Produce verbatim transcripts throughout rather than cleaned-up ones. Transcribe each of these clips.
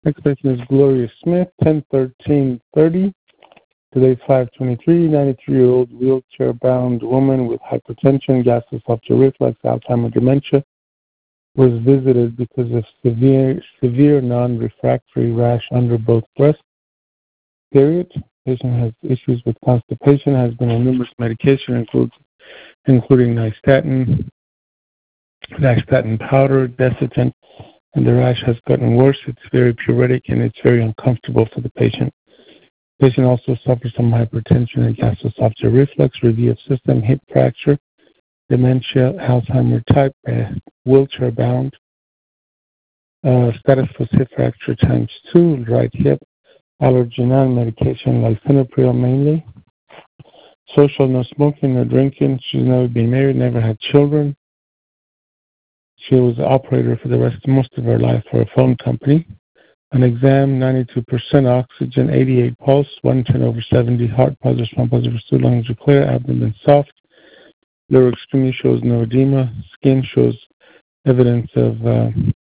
Next patient is Gloria Smith, ten thirteen thirty. Today, five twenty-three, ninety-three-year-old wheelchair-bound woman with hypertension, gastroesophageal reflux, Alzheimer's dementia, was visited because of severe, severe non-refractory rash under both breasts. Period. Patient has issues with constipation, has been on numerous medication, includes, including nystatin, nystatin powder, Desitin, and the rash has gotten worse. It's very pruritic and it's very uncomfortable for the patient. The patient also suffers from hypertension and gastroesophageal reflux, review of system, hip fracture, dementia, Alzheimer type, uh, wheelchair bound, uh, status was hip fracture times two, right hip, allergen medication, lisinopril mainly. Social, no smoking, no drinking. She's never been married, never had children. She was the operator for the rest of most of her life for a phone company. An exam, ninety-two percent oxygen, eighty-eight pulse, one ten over seventy, heart positive, response positive, two lungs are clear, abdomen soft. Lower extremity shows no edema. Skin shows evidence of uh,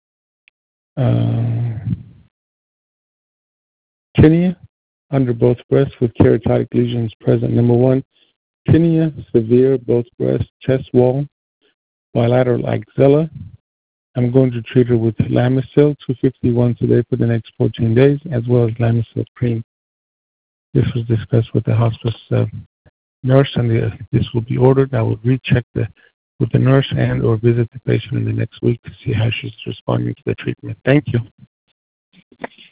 uh, tinea under both breasts with keratotic lesions present. Number one, tinea, severe, both breasts, chest wall, bilateral axilla. I'm going to treat her with Lamisil, two fifty once a day for the next fourteen days, as well as Lamisil cream. This was discussed with the hospice uh, nurse, and the, this will be ordered. I will recheck the, with the nurse and or visit the patient in the next week to see how she's responding to the treatment. Thank you.